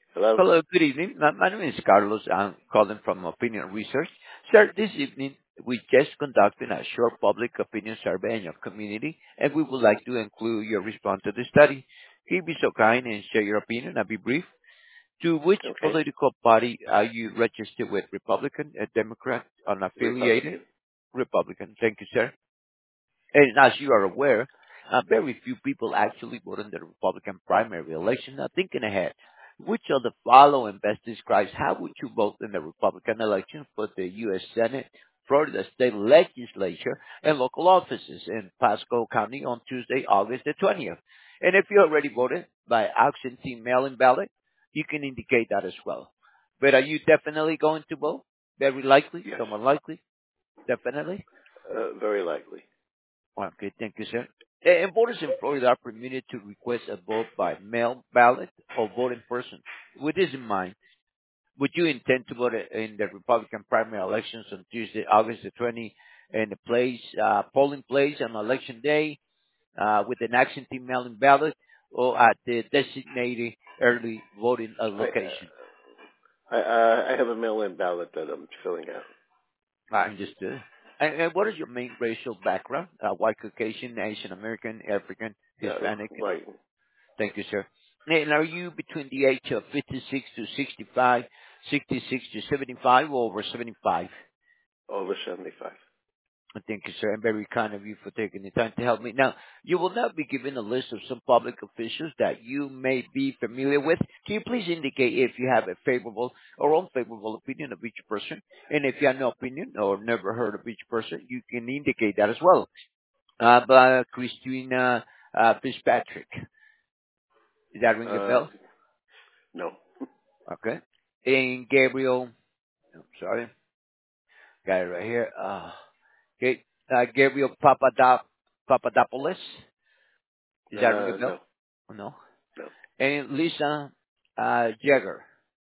Hello? Hello, good evening. My name is Carlos. I'm calling from Opinion Research. Sir, this evening we just conducted a short public opinion survey in your community, and we would like to include your response to the study. Can you be so kind and share your opinion? I'll be brief. To which Okay. political party are you registered with? Republican, a Democrat, unaffiliated? Republican. Republican. Thank you, sir. And as you are aware, very few people actually vote in the Republican primary election. Now, thinking ahead, which of the following best describes how would you vote in the Republican election for the U.S. Senate, Florida State Legislature, and local offices in Pasco County on Tuesday, August the 20th? And if you already voted by absentee mail-in ballot, you can indicate that as well. But are you definitely going to vote? Very likely, Yes. somewhat likely, definitely. Very likely. Okay, thank you, sir. And voters in Florida are permitted to request a vote by mail ballot or vote in person. With this in mind, would you intend to vote in the Republican primary elections on Tuesday, August the 20th, in the polling place on election day, with an absentee mail-in ballot or at the designated early voting I, location? I have a mail-in ballot that I'm filling out. I understood. And what is your main racial background? White, Caucasian, Asian American, African, Hispanic? Right. Thank you, sir. And are you between the age of 56 to 65, 66 to 75, or over 75? Over 75. Thank you, sir. And very kind of you for taking the time to help me. Now, you will now be given a list of some public officials that you may be familiar with. Can you please indicate if you have a favorable or unfavorable opinion of each person? And if you have no opinion or never heard of each person, you can indicate that as well. But Christina Fitzpatrick, does that ring a Uh, bell? no. Okay. And Gabriel, I'm sorry, got it right here. Okay, Gabriel Papadopoulos. Does that ring a bell? No. No. No. And Lisa Jagger.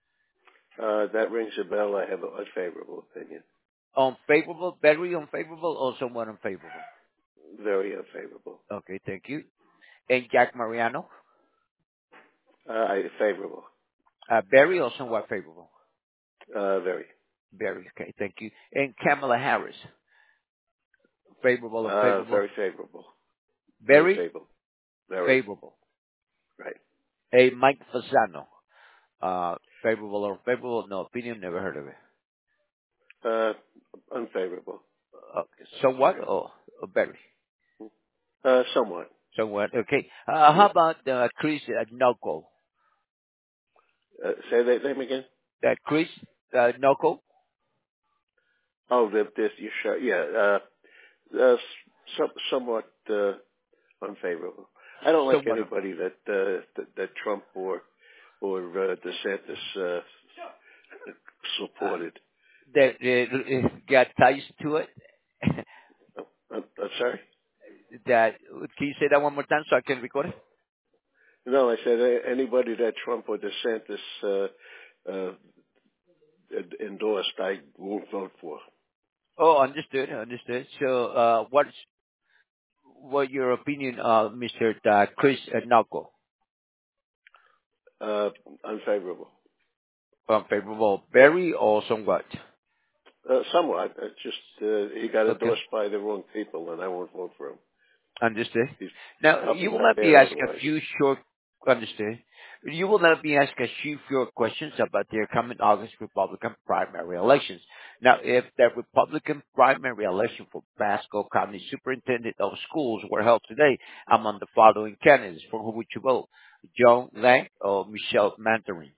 That rings a bell. I have an unfavorable opinion. Unfavorable, very unfavorable, or somewhat unfavorable? Very unfavorable. Okay, thank you. And Jack Mariano. Favorable. Very or somewhat favorable? Very. Very, okay, thank you. And Kamala Harris. Favorable or favorable? Very favorable. Very Very favorable. Very. favorable. Right. Hey, Mike Fasano. Favorable or unfavorable? No opinion, never heard of it. Uh, Unfavorable. Okay. Somewhat or very? Somewhat. Somewhat. Okay. How about Chris Noko? Say that name again? Chris Noko? Oh, this, you sure? Yeah. Somewhat unfavorable. I don't like Somewhat. anybody that Trump or DeSantis supported. That got ties to it. I'm sorry. That can you say that one more time so I can record it? No, I said anybody that Trump or DeSantis uh, endorsed, I won't vote for. Oh, understood. Understood. So, what your opinion, Mr. Chris Noko? Uh, Unfavorable. Favorable, very or somewhat? Somewhat. It's just he got Okay. endorsed by the wrong people, and I won't vote for him. Understood. He's Now, you helping will my not be dad asked a otherwise. few short, understood. You will not be asked a few short questions about the coming August Republican primary elections. Now, if the Republican primary election for Pasco County Superintendent of Schools were held today, among the following candidates, for who would you vote? John Lang or Michelle Mandarin?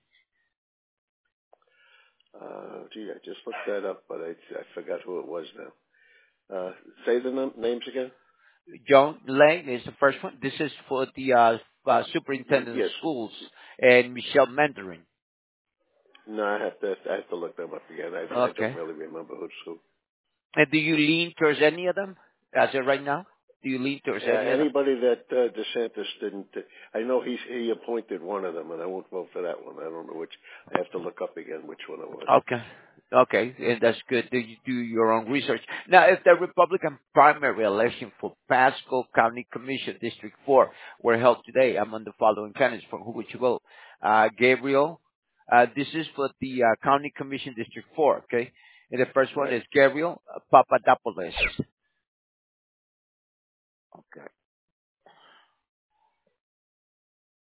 Gee, I just looked that up, but I forgot who it was now. Say the names again. John Lang is the first one. This is for the Superintendent of Yes. Schools, and Michelle Mandarin. No, I have to look them up again. I don't Okay. really remember who's who. And do you lean towards any of them as of right now? Do you lean towards any of them? Anybody that DeSantis didn't, I know he appointed one of them, and I won't vote for that one. I don't know which. I have to look up again which one it was. Okay. Okay, and that's good. Do you do your own research? Now, if the Republican primary election for Pasco County Commission District 4 were held today, among the following candidates, for who would you vote? Gabriel This is for the County Commission District 4, okay? And the first one Right. is Gabriel Papadopoulos. Okay.